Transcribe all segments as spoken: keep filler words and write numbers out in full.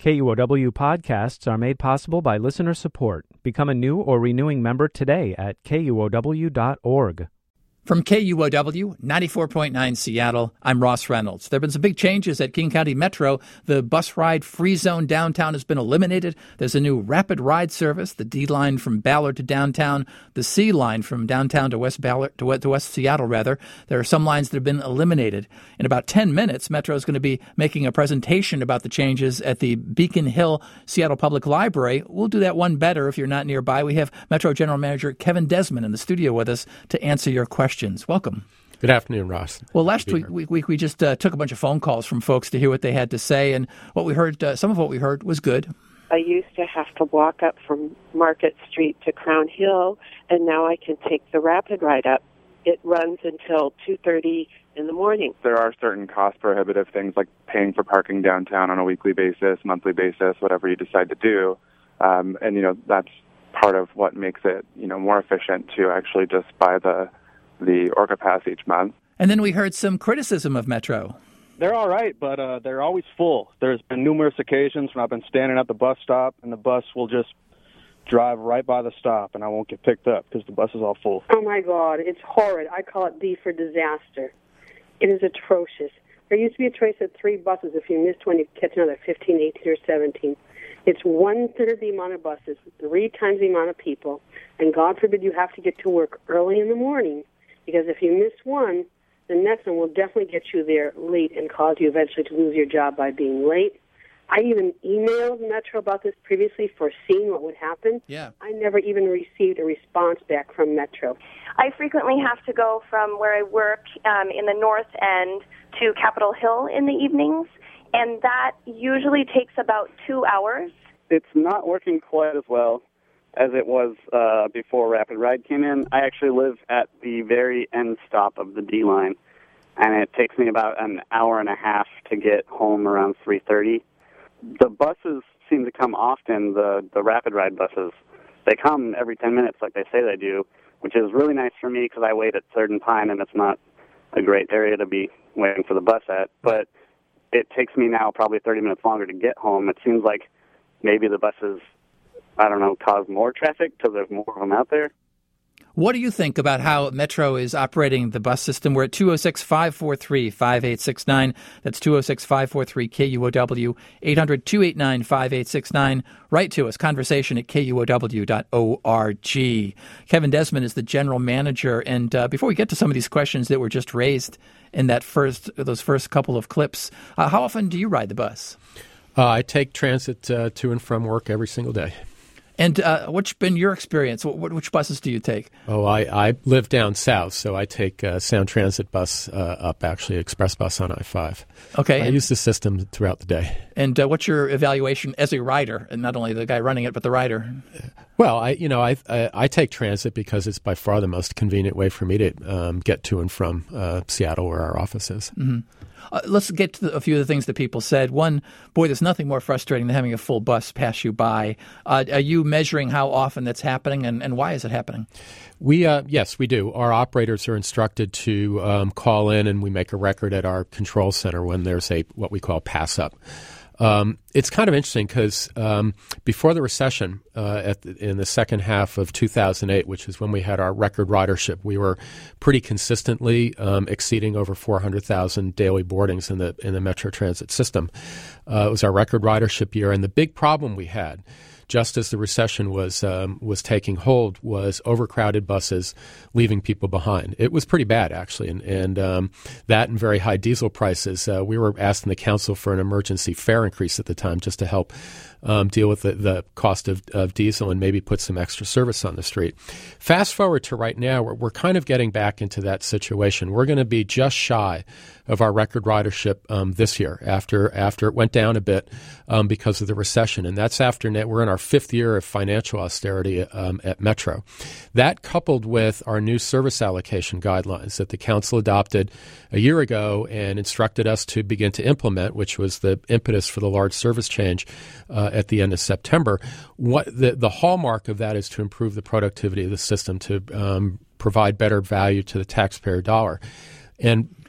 K U O W podcasts are made possible by listener support. Become a new or renewing member today at K U O W dot org. From K U O W, ninety-four point nine Seattle, I'm Ross Reynolds. There have been some big changes at King County Metro. The bus ride free zone downtown has been eliminated. There's a new rapid ride service, the D line from Ballard to downtown, the C line from downtown to West Ballard to, to West Seattle, rather. There are some lines that have been eliminated. In about ten minutes, Metro is going to be making a presentation about the changes at the Beacon Hill Seattle Public Library. We'll do that one better if you're not nearby. We have Metro General Manager Kevin Desmond in the studio with us to answer your questions. Welcome. Good afternoon, Ross. Well, last week we, we, we just uh, took a bunch of phone calls from folks to hear what they had to say, and what we heard, uh, some of what we heard was good. I used to have to walk up from Market Street to Crown Hill, and now I can take the rapid ride up. It runs until two thirty in the morning. There are certain cost-prohibitive things like paying for parking downtown on a weekly basis, monthly basis, whatever you decide to do, um, and you know that's part of what makes it you know more efficient to actually just buy the the Orca Pass each month. And then we heard some criticism of Metro. They're all right, but uh, they're always full. There's been numerous occasions when I've been standing at the bus stop, and the bus will just drive right by the stop, and I won't get picked up because the bus is all full. Oh, my God. It's horrid. I call it D for disaster. It is atrocious. There used to be a choice of three buses. If you missed one, you could catch another fifteen, eighteen, or seventeen. It's one-third the amount of buses, three times the amount of people, and God forbid you have to get to work early in the morning, because if you miss one, the next one will definitely get you there late and cause you eventually to lose your job by being late. I even emailed Metro about this previously, foreseeing what would happen. Yeah. I never even received a response back from Metro. I frequently have to go from where I work um, in the north end to Capitol Hill in the evenings, and that usually takes about two hours. It's not working quite as well as it was uh, before Rapid Ride came in. I actually live at the very end stop of the D line, and it takes me about an hour and a half to get home around three thirty. The buses seem to come often, the, the Rapid Ride buses. They come every ten minutes like they say they do, which is really nice for me because I wait at Third and Pine, and it's not a great area to be waiting for the bus at. But it takes me now probably thirty minutes longer to get home. It seems like maybe the buses, I don't know, cause more traffic because there's more of them out there. What do you think about how Metro is operating the bus system? We're at two oh six, five four three, five eight six nine. That's two oh six, five four three, K U O W, eight hundred, two eight nine, five eight six nine. Write to us, conversation at K U O W dot org. Kevin Desmond is the general manager. And uh, before we get to some of these questions that were just raised in that first, those first couple of clips, uh, how often do you ride the bus? Uh, I take transit uh, to and from work every single day. And uh, what's been your experience? What, which buses do you take? Oh, I, I live down south, so I take uh, Sound Transit bus uh, up, actually, Express Bus on I five. Okay. I and, use the system throughout the day. And uh, what's your evaluation as a rider, and not only the guy running it, but the rider? Well, I you know I, I I take transit because it's by far the most convenient way for me to um, get to and from uh, Seattle, where our office is. Mm-hmm. Uh, let's get to the, a few of the things that people said. One, boy, there's nothing more frustrating than having a full bus pass you by. Uh, are you measuring how often that's happening, and, and why is it happening? We uh, yes, we do. Our operators are instructed to um, call in, and we make a record at our control center when there's a what we call pass up. Um, it's kind of interesting because um, before the recession, uh, at the, in the second half of two thousand eight, which is when we had our record ridership, we were pretty consistently um, exceeding over four hundred thousand daily boardings in the in the Metro Transit system. Uh, it was our record ridership year, and the big problem we had, just as the recession was um, was taking hold, was overcrowded buses leaving people behind. It was pretty bad, actually, and, and um, that and very high diesel prices. Uh, we were asking the council for an emergency fare increase at the time just to help um, deal with the, the cost of, of diesel and maybe put some extra service on the street. Fast forward to right now, we're, we're kind of getting back into that situation. We're going to be just shy of our record ridership um, this year after after it went down a bit um, because of the recession. And that's after net, we're in our fifth year of financial austerity um, at Metro. That coupled with our new service allocation guidelines that the council adopted a year ago and instructed us to begin to implement, which was the impetus for the large service change uh, at the end of September. What the, the hallmark of that is to improve the productivity of the system, to um, provide better value to the taxpayer dollar. And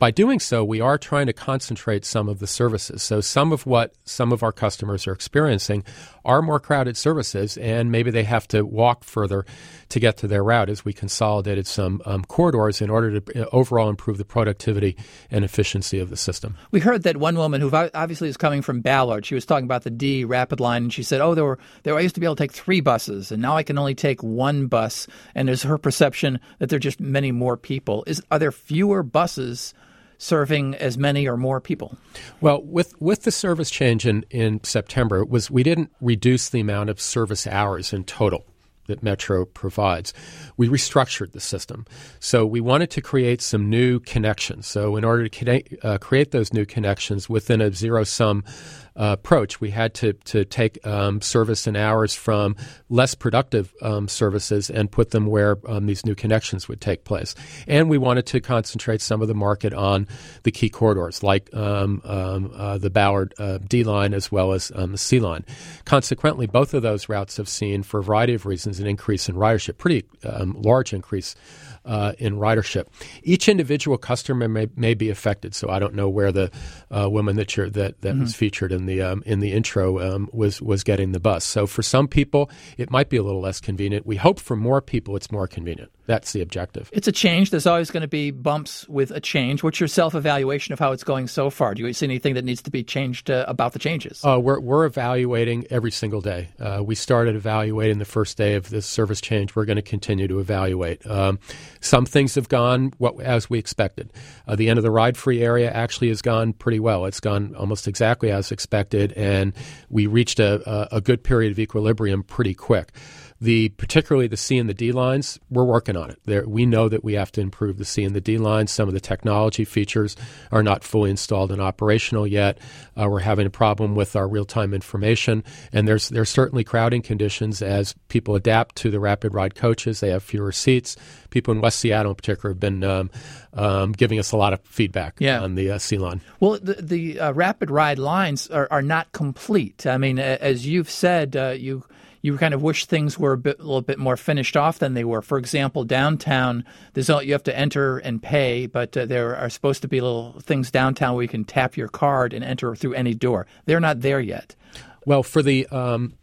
by doing so, we are trying to concentrate some of the services. So some of what some of our customers are experiencing are more crowded services, and maybe they have to walk further to get to their route as we consolidated some um, corridors in order to overall improve the productivity and efficiency of the system. We heard that one woman who obviously is coming from Ballard, she was talking about the D Rapid Line, and she said, oh, there were there I used to be able to take three buses, and now I can only take one bus, and there's her perception that there are just many more people. Is Are there fewer buses serving as many or more people? Well, with with the service change in, in September, it was we didn't reduce the amount of service hours in total that Metro provides. We restructured the system. So we wanted to create some new connections. So in order to connect, uh, create those new connections within a zero-sum uh, approach, we had to, to take um, service and hours from less productive um, services and put them where um, these new connections would take place. And we wanted to concentrate some of the market on the key corridors, like um, um, uh, the Ballard uh, D line as well as um, the C line. Consequently, both of those routes have seen, for a variety of reasons, an increase in ridership, pretty um, large increase uh, in ridership. Each individual customer may, may be affected. So I don't know where the uh, woman that you're, that, that mm-hmm. was featured in the um, in the intro um, was was getting the bus. So for some people, it might be a little less convenient. We hope for more people, it's more convenient. That's the objective. It's a change. There's always going to be bumps with a change. What's your self-evaluation of how it's going so far? Do you see anything that needs to be changed uh, about the changes? Uh, we're we're evaluating every single day. Uh, we started evaluating the first day of this service change. We're going to continue to evaluate. Um, some things have gone what, as we expected. Uh, the end of the ride-free area actually has gone pretty well. It's gone almost exactly as expected, and we reached a, a, a good period of equilibrium pretty quick. The particularly the C and the D lines, we're working on it. There, we know that we have to improve the C and the D lines. Some of the technology features are not fully installed and operational yet. Uh, we're having a problem with our real-time information, and there's there's certainly crowding conditions as people adapt to the rapid ride coaches. They have fewer seats. People in West Seattle, in particular, have been um, um, giving us a lot of feedback yeah. on the uh, C line. Well, the, the uh, rapid ride lines are, are not complete. I mean, as you've said, uh, you. You kind of wish things were a, bit, a little bit more finished off than they were. For example, downtown, there's all, you have to enter and pay, but uh, there are supposed to be little things downtown where you can tap your card and enter through any door. They're not there yet. Well, for the um,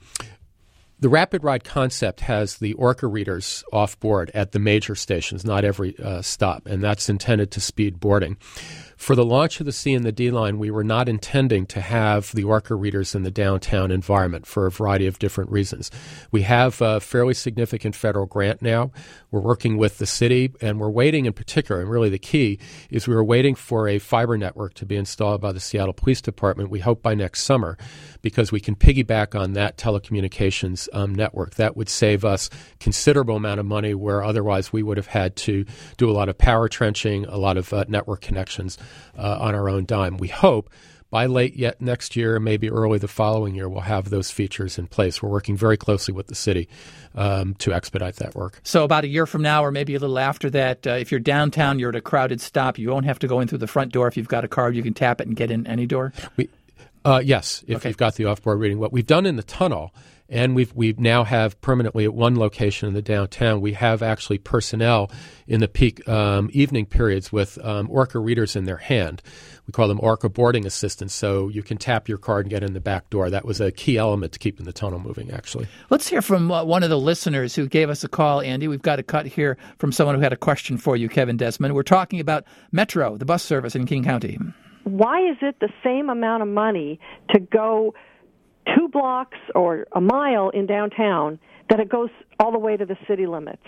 the Rapid Ride concept has the Orca readers off board at the major stations, not every uh, stop, and that's intended to speed boarding. For the launch of the C and the D line, we were not intending to have the Orca readers in the downtown environment for a variety of different reasons. We have a fairly significant federal grant now. We're working with the city, and we're waiting in particular, and really the key is we were waiting for a fiber network to be installed by the Seattle Police Department, we hope by next summer, because we can piggyback on that telecommunications um, network. That would save us considerable amount of money where otherwise we would have had to do a lot of power trenching, a lot of uh, network connections uh, on our own dime. We hope by late yet next year, maybe early the following year, we'll have those features in place. We're working very closely with the city um, to expedite that work. So about a year from now or maybe a little after that, uh, if you're downtown, you're at a crowded stop, you won't have to go in through the front door. If you've got a card, you can tap it and get in any door? We, uh, yes, if okay. you've got the off-board reading. What we've done in the tunnel, and we've we now have permanently at one location in the downtown, we have actually personnel in the peak um, evening periods with um, Orca readers in their hand. We call them Orca boarding assistants, so you can tap your card and get in the back door. That was a key element to keeping the tunnel moving, actually. Let's hear from uh, one of the listeners who gave us a call, Andy. We've got a cut here from someone who had a question for you, Kevin Desmond. We're talking about Metro, the bus service in King County. Why is it the same amount of money to go two blocks or a mile in downtown that it goes all the way to the city limits?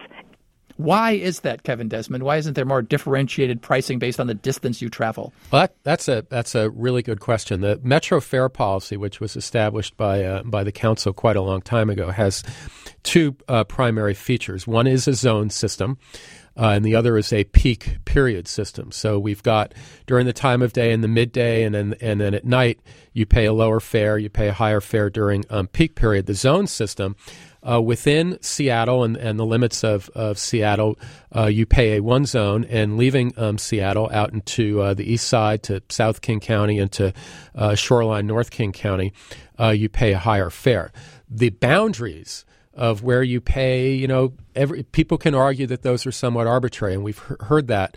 Why is that, Kevin Desmond? Why isn't there more differentiated pricing based on the distance you travel? Well, that, that's a that's a really good question. The Metro fare policy, which was established by uh, by the council quite a long time ago, has two uh, primary features. One is a zone system, uh, and the other is a peak period system. So we've got during the time of day and the midday, and then and then at night you pay a lower fare, you pay a higher fare during um, peak period. The zone system. Uh, within Seattle and, and the limits of, of Seattle, uh, you pay a one zone, and leaving um, Seattle out into uh, the east side to South King County and to uh, Shoreline, North King County, uh, you pay a higher fare. The boundaries of where you pay, you know, every, people can argue that those are somewhat arbitrary, and we've he- heard that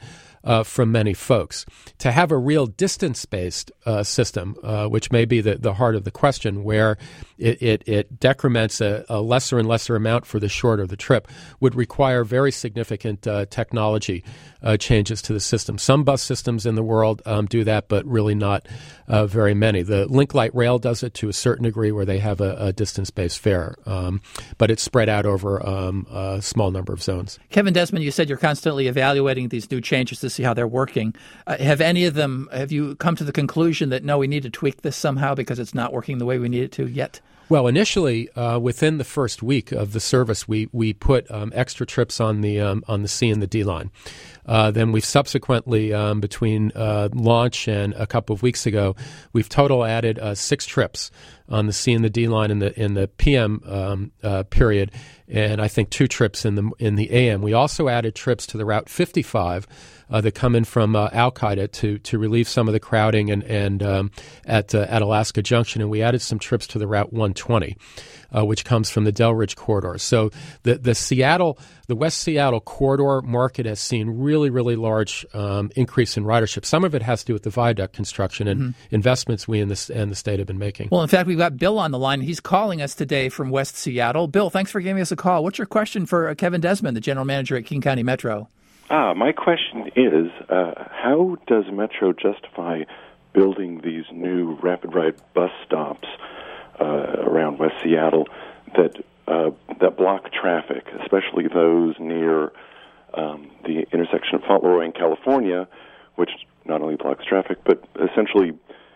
uh, from many folks. To have a real distance-based uh, system, uh, which may be the, the heart of the question, where it, it, it decrements a, a lesser and lesser amount for the shorter the trip, would require very significant uh, technology uh, changes to the system. Some bus systems in the world um, do that, but really not uh, very many. The Link Light Rail does it to a certain degree, where they have a, a distance-based fare, um, but it's spread out over um, a small number of zones. Kevin Desmond, you said you're constantly evaluating these new changes to see how they're working. Uh, have any of them, have you come to the conclusion that, no, we need to tweak this somehow because it's not working the way we need it to yet? Well, initially, uh, within the first week of the service, we we put um, extra trips on the um, on the C and the D line. Uh, then we've subsequently, um, between uh, launch and a couple of weeks ago, we've total added uh, six trips on the C and the D line in the in the P M um, uh, period, and I think two trips in the in the A M. We also added trips to the Route fifty-five. Uh, that come in from uh, Al-Qaeda to to relieve some of the crowding and and um, at uh, at Alaska Junction, and we added some trips to the Route one twenty, uh, which comes from the Delridge corridor. So the the Seattle, the West Seattle corridor market has seen really really large um, increase in ridership. Some of it has to do with the viaduct construction and mm-hmm. investments we in the and the state have been making. Well, in fact, we've got Bill on the line. He's calling us today from West Seattle. Bill, thanks for giving us a call. What's your question for uh, Kevin Desmond, the general manager at King County Metro? Ah, my question is, uh, how does Metro justify building these new rapid ride bus stops uh, around West Seattle that uh, that block traffic, especially those near um, the intersection of Fauntleroy and California, which not only blocks traffic but essentially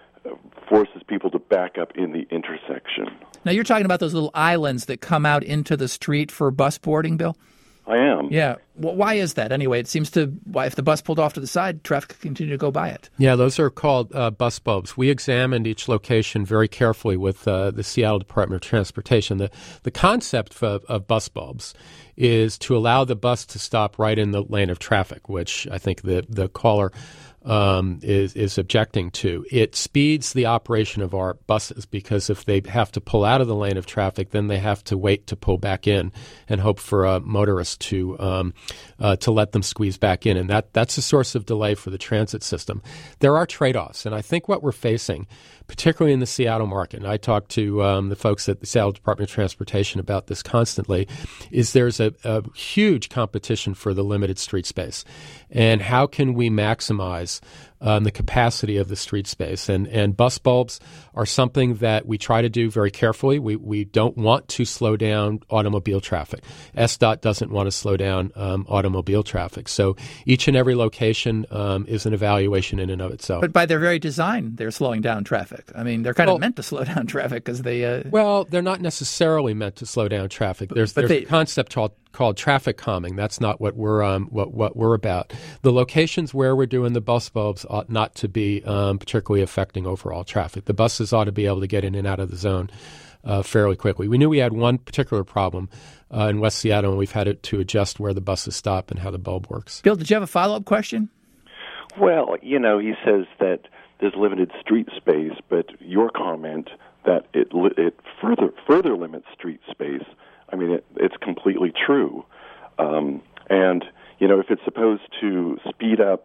forces people to back up in the intersection? Now, you're talking about those little islands that come out into the street for bus boarding, Bill? I am. Yeah. Well, why is that anyway? It seems to, why if the bus pulled off to the side, traffic could continue to go by it. Yeah, those are called uh, bus bulbs. We examined each location very carefully with uh, the Seattle Department of Transportation. The, the concept of, of bus bulbs is to allow the bus to stop right in the lane of traffic, which I think the, the caller Um, is, is objecting to. It speeds the operation of our buses because if they have to pull out of the lane of traffic, then they have to wait to pull back in and hope for a motorist to um, uh, to let them squeeze back in. And that that's a source of delay for the transit system. There are trade-offs, and I think what we're facing, particularly in the Seattle market, and I talk to um, the folks at the Seattle Department of Transportation about this constantly, is there's a, a huge competition for the limited street space. And how can we maximize um, the capacity of the street space? And, and bus bulbs are something that we try to do very carefully. We we don't want to slow down automobile traffic. S D O T doesn't want to slow down um, automobile traffic. So each and every location um, is an evaluation in and of itself. But by their very design, they're slowing down traffic. I mean, they're kind well, of meant to slow down traffic because they... Uh... Well, they're not necessarily meant to slow down traffic. There's, but there's they... a concept called called traffic calming. That's not what we're um, what what we're about. The locations where we're doing the bus bulbs ought not to be um, particularly affecting overall traffic. The buses ought to be able to get in and out of the zone uh, fairly quickly. We knew we had one particular problem uh, in West Seattle, and we've had it to adjust where the buses stop and how the bulb works. Bill, did you have a follow-up question? Well, you know, he says that there's limited street space, but your comment that it it further further limits street space, I mean, it, it's completely true. Um, and, you know, if it's supposed to speed up,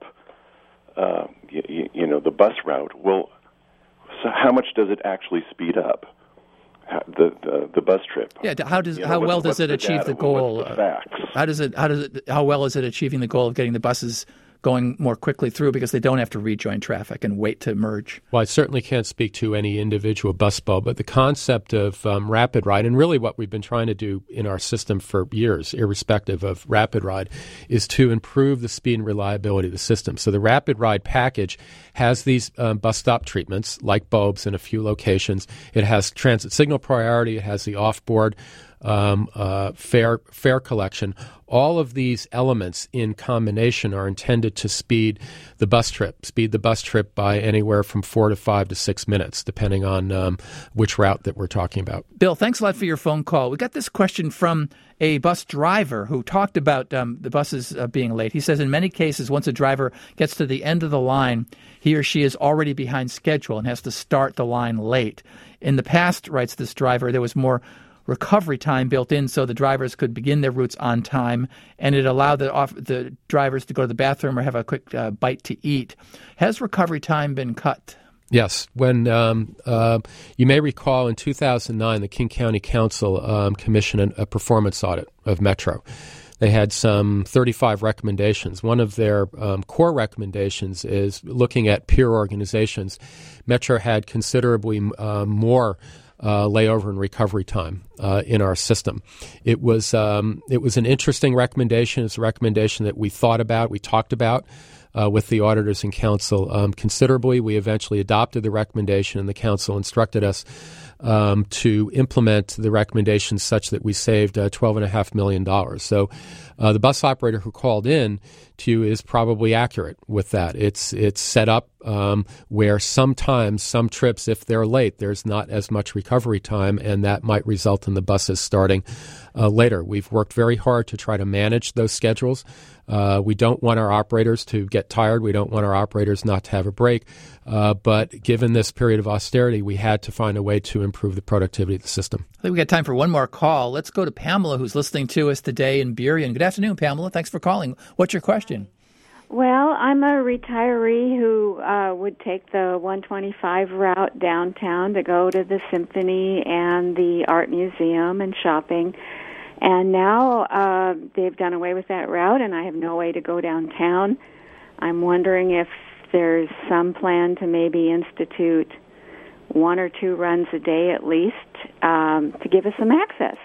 uh, you, you know, the bus route, well, so how much does it actually speed up the the, the bus trip? Yeah, how does you know, how well does it the achieve data, the goal? What's the facts? How does it how does it how well is it achieving the goal of getting the buses going more quickly through because they don't have to rejoin traffic and wait to merge? Well, I certainly can't speak to any individual bus bulb, but the concept of um, rapid ride, and really what we've been trying to do in our system for years, irrespective of rapid ride, is to improve the speed and reliability of the system. So the rapid ride package has these um, bus stop treatments, like bulbs in a few locations. It has transit signal priority. It has the off-board um, uh, fare, fare collection. All of these elements in combination are intended to speed the bus trip, speed the bus trip by anywhere from four to five to six minutes, depending on um, which route that we're talking about. Bill, thanks a lot for your phone call. We got this question from a bus driver who talked about um, the buses uh, being late. He says in many cases, once a driver gets to the end of the line, he or she is already behind schedule and has to start the line late. In the past, writes this driver, there was more recovery time built in so the drivers could begin their routes on time, and it allowed the off, the drivers to go to the bathroom or have a quick uh, bite to eat. Has recovery time been cut? Yes. When um, uh, you may recall in two thousand nine, the King County Council um, commissioned a performance audit of Metro. They had some thirty-five recommendations. One of their um, core recommendations is looking at peer organizations. Metro had considerably uh, more uh, layover and recovery time uh, in our system. It was um, it was an interesting recommendation. It's a recommendation that we thought about, we talked about uh, with the auditors and council um, considerably. We eventually adopted the recommendation, and the council instructed us Um, to implement the recommendations such that we saved uh, twelve point five million dollars. So uh, the bus operator who called in to you is probably accurate with that. It's it's set up um, where sometimes some trips, if they're late, there's not as much recovery time, and that might result in the buses starting uh, later. We've worked very hard to try to manage those schedules. Uh, we don't want our operators to get tired. We don't want our operators not to have a break. Uh, but given this period of austerity, we had to find a way to improve the productivity of the system. I think we got time for one more call. Let's go to Pamela, who's listening to us today in Burien. Good afternoon, Pamela. Thanks for calling. What's your question? Well, I'm a retiree who uh, would take the one twenty-five route downtown to go to the Symphony and the Art Museum and shopping. And now uh, they've done away with that route, and I have no way to go downtown. I'm wondering if there's some plan to maybe institute one or two runs a day at least um, to give us some access.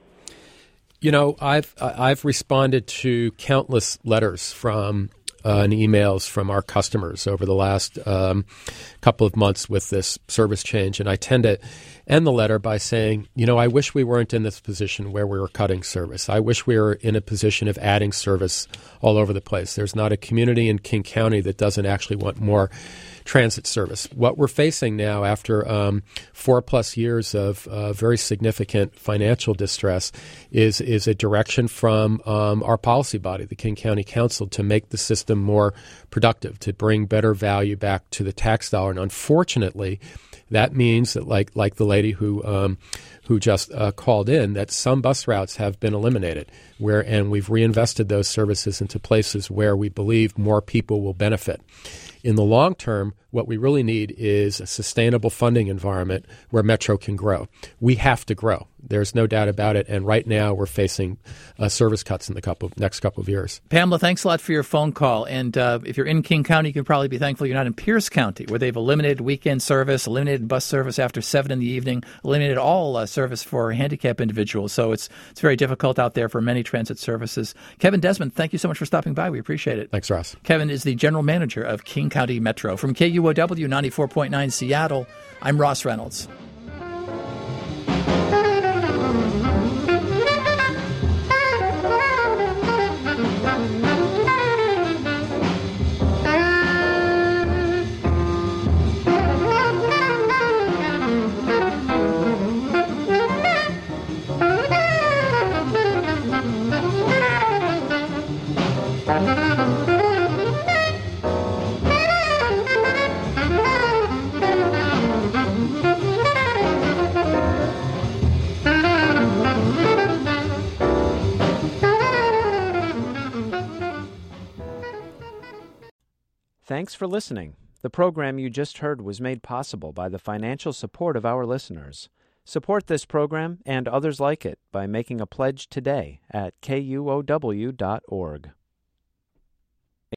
You know, I've I've responded to countless letters from uh, and emails from our customers over the last um, couple of months with this service change, and I tend to end the letter by saying, you know, I wish we weren't in this position where we were cutting service. I wish we were in a position of adding service all over the place. There's not a community in King County that doesn't actually want more transit service. What we're facing now after um, four plus years of uh, very significant financial distress is is a direction from um, our policy body, the King County Council, to make the system more productive, to bring better value back to the tax dollar. And unfortunately, that means that, like like the lady who um, who just uh, called in, that some bus routes have been eliminated, where and we've reinvested those services into places where we believe more people will benefit. In the long term, what we really need is a sustainable funding environment where Metro can grow. We have to grow. There's no doubt about it. And right now we're facing uh, service cuts in the couple, next couple of years. Pamela, thanks a lot for your phone call. And uh, if you're in King County, you can probably be thankful you're not in Pierce County, where they've eliminated weekend service, eliminated bus service after seven in the evening, eliminated all uh, service for handicapped individuals. So it's it's very difficult out there for many transit services. Kevin Desmond, thank you so much for stopping by. We appreciate it. Thanks, Ross. Kevin is the general manager of King County Metro. From K U O W ninety-four point nine Seattle, I'm Ross Reynolds. Thanks for listening. The program you just heard was made possible by the financial support of our listeners. Support this program and others like it by making a pledge today at K U O W dot org.